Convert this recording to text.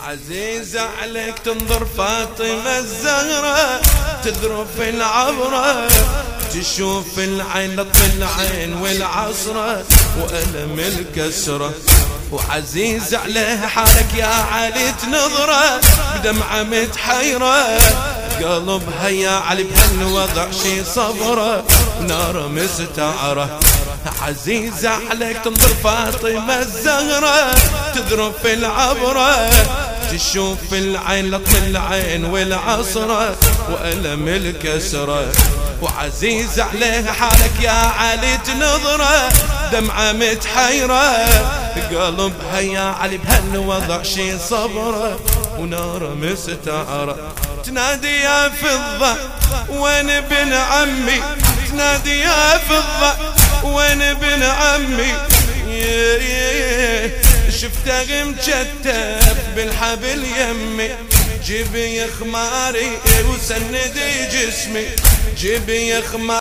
عزيز عليك تنظر فاطمة الزهرة تذرف العبرة تشوف العين لطف العين والعصرة وألم الكسرة وعزيز عليه حالك يا علي تنظره بدمعة متحيرة قلبها يا علي بهالوضع شي صبره نار مستعرة عزيز عليك تنظر فاطمة الزهرة تذرف العبرة تشوف العين لطف العين والعصرة وألم الكسرة وعزيز عليه حالك يا علي تنظره دمعة متحيرة قلبها يا علي بهالوضع شي صبره ونار مستعرة تنادي يا فضة وين ابن عمي تنادي يا فضة وين ابن عمي شفته مجتف بالحبل يمي جيبي خماري وسندي جسمي جيبي خماري